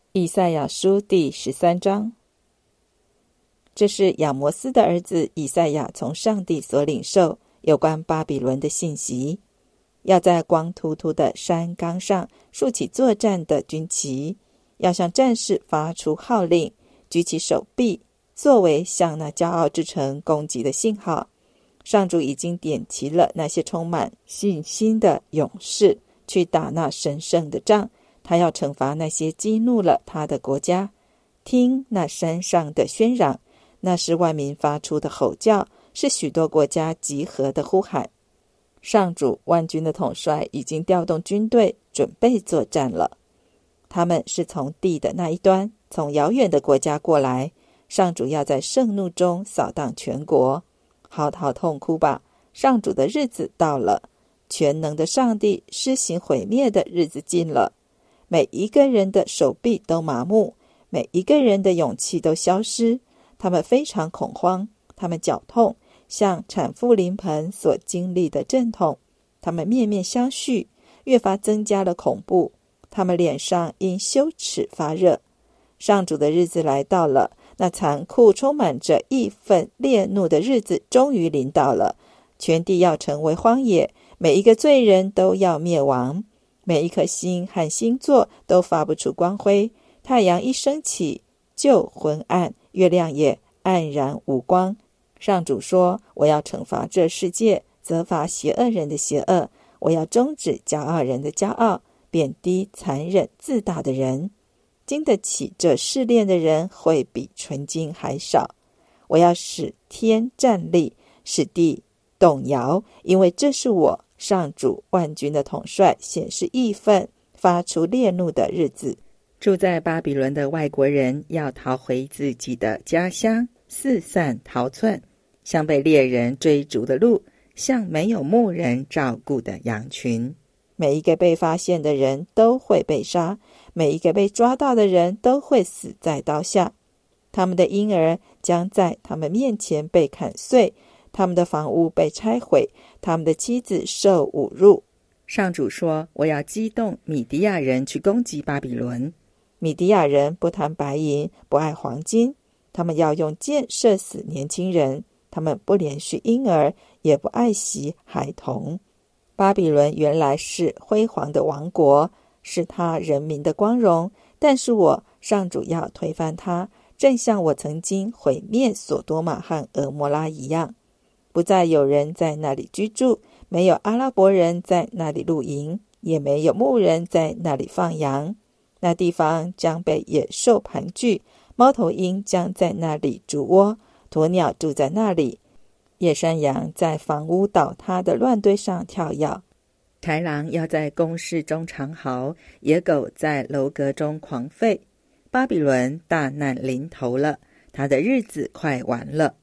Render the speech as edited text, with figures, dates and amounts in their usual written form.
以赛亚书第13章。这是亚摩斯的儿子以赛亚从上帝所领受有关巴比伦的信息，要在光秃秃的山冈上竖起作战的军旗，要向战士发出号令，举起手臂，作为向那骄傲之城攻击的信号。上主已经点齐了那些充满信心的勇士，去打那神圣的仗。他要惩罚那些激怒了他的国家。听那山上的喧嚷，那是万民发出的吼叫，是许多国家集合的呼喊。上主万军的统帅已经调动军队，准备作战了。他们是从地的那一端，从遥远的国家过来。上主要在盛怒中扫荡全国。嚎啕痛哭吧，上主的日子到了，全能的上帝施行毁灭的日子近了。每一个人的手臂都麻木，每一个人的勇气都消失。他们非常恐慌，他们绞痛，像产妇临盆所经历的阵痛。他们面面相觑，越发增加了恐怖。他们脸上因羞耻发热。上主的日子来到了，那残酷充满着义愤烈怒的日子终于临到了。全地要成为荒野，每一个罪人都要灭亡。每一颗星和星座都发不出光辉，太阳一升起就昏暗，月亮也黯然无光。上主说，我要惩罚这世界，责罚邪恶人的邪恶，我要终止骄傲人的骄傲，贬低残忍自大的人。经得起这试炼的人会比纯金还少。我要使天站立，使地动摇，因为这是我上主万军的统帅显示义愤发出烈怒的日子。住在巴比伦的外国人要逃回自己的家乡，四散逃窜，像被猎人追逐的鹿，像没有牧人照顾的羊群。每一个被发现的人都会被杀，每一个被抓到的人都会死在刀下。他们的婴儿将在他们面前被砍碎，他们的房屋被拆毁，他们的妻子受侮辱。上主说，我要激动米迪亚人去攻击巴比伦。米迪亚人不贪白银，不爱黄金，他们要用箭射死年轻人，他们不连续婴儿，也不爱惜孩童。巴比伦原来是辉煌的王国，是他人民的光荣，但是我上主要推翻他，正像我曾经毁灭所多玛和俄摩拉一样。不再有人在那里居住，没有阿拉伯人在那里露营，也没有牧人在那里放羊。那地方将被野兽盘踞，猫头鹰将在那里筑窝，鸵鸟住在那里，野山羊在房屋倒塌的乱堆上跳跃，豺狼要在宫室中长嚎，野狗在楼阁中狂吠。巴比伦大难临头了，他的日子快完了。